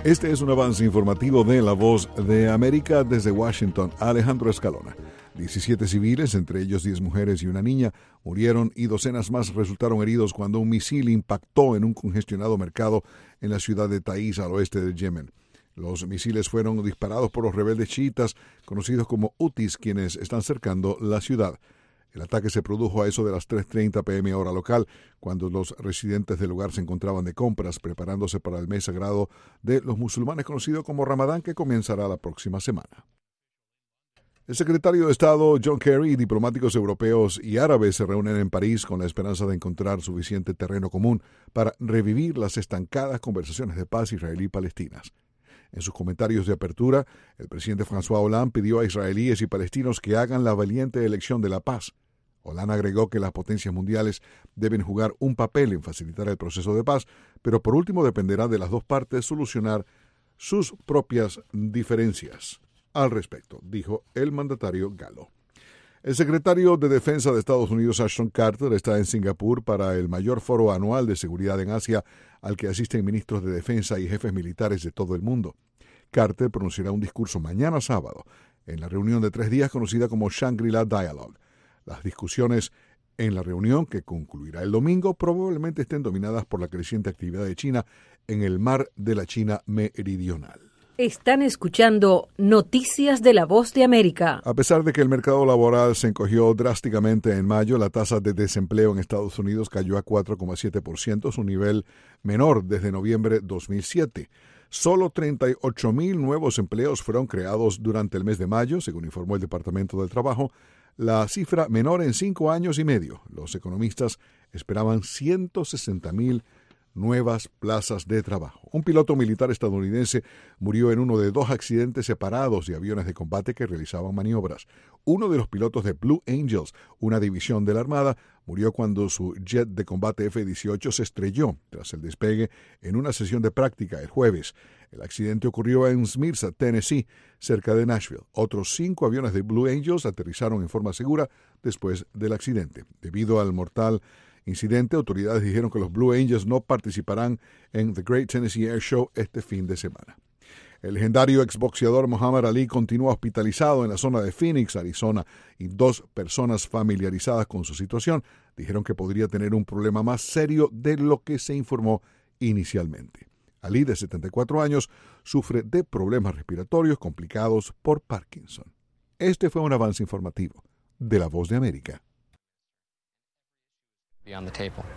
Este es un avance informativo de La Voz de América desde Washington. Alejandro Escalona. 17 civiles, entre ellos 10 mujeres y una niña, murieron y docenas más resultaron heridos cuando un misil impactó en un congestionado mercado en la ciudad de Taiz, al oeste de Yemen. Los misiles fueron disparados por los rebeldes chiitas, conocidos como Hutis, quienes están cercando la ciudad. El ataque se produjo a eso de las 3:30 p.m. hora local, cuando los residentes del lugar se encontraban de compras, preparándose para el mes sagrado de los musulmanes conocido como Ramadán, que comenzará la próxima semana. El secretario de Estado John Kerry y diplomáticos europeos y árabes se reúnen en París con la esperanza de encontrar suficiente terreno común para revivir las estancadas conversaciones de paz israelí-palestinas. En sus comentarios de apertura, el presidente François Hollande pidió a israelíes y palestinos que hagan la valiente elección de la paz. Hollande agregó que las potencias mundiales deben jugar un papel en facilitar el proceso de paz, pero por último dependerá de las dos partes solucionar sus propias diferencias. Al respecto, dijo el mandatario galo. El secretario de Defensa de Estados Unidos, Ashton Carter, está en Singapur para el mayor foro anual de seguridad en Asia al que asisten ministros de defensa y jefes militares de todo el mundo. Carter pronunciará un discurso mañana sábado en la reunión de 3 días conocida como Shangri-La Dialogue. Las discusiones en la reunión, que concluirá el domingo, probablemente estén dominadas por la creciente actividad de China en el mar de la China Meridional. Están escuchando Noticias de La Voz de América. A pesar de que el mercado laboral se encogió drásticamente en mayo, la tasa de desempleo en Estados Unidos cayó a 4,7%, su nivel menor desde noviembre de 2007. Solo 38,000 nuevos empleos fueron creados durante el mes de mayo, según informó el Departamento del Trabajo, la cifra menor en 5 años y medio. Los economistas esperaban 160,000 nuevas plazas de trabajo. Un piloto militar estadounidense murió en uno de 2 accidentes separados de aviones de combate que realizaban maniobras. Uno de los pilotos de Blue Angels, una división de la Armada, murió cuando su jet de combate F-18 se estrelló tras el despegue en una sesión de práctica el jueves. El accidente ocurrió en Smyrna, Tennessee, cerca de Nashville. Otros 5 aviones de Blue Angels aterrizaron en forma segura después del accidente. Debido al mortal incidente, autoridades dijeron que los Blue Angels no participarán en The Great Tennessee Air Show este fin de semana. El legendario exboxeador Muhammad Ali continúa hospitalizado en la zona de Phoenix, Arizona, y 2 personas familiarizadas con su situación dijeron que podría tener un problema más serio de lo que se informó inicialmente. Ali, de 74 años, sufre de problemas respiratorios complicados por Parkinson. Este fue un avance informativo de La Voz de América.